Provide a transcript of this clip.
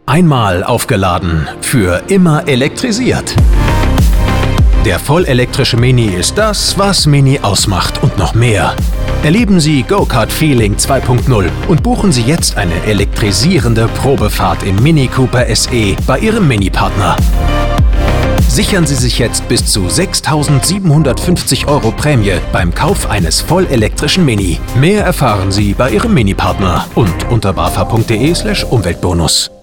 Einmal aufgeladen, für immer elektrisiert. Der vollelektrische Mini ist das, was Mini ausmacht und noch mehr. Erleben Sie Go-Kart Feeling 2.0 und buchen Sie jetzt eine elektrisierende Probefahrt im Mini Cooper SE bei Ihrem Mini-Partner. Sichern Sie sich jetzt bis zu 6.750 € Prämie beim Kauf eines vollelektrischen Mini. Mehr erfahren Sie bei Ihrem Mini-Partner und unter bafa.de/Umweltbonus.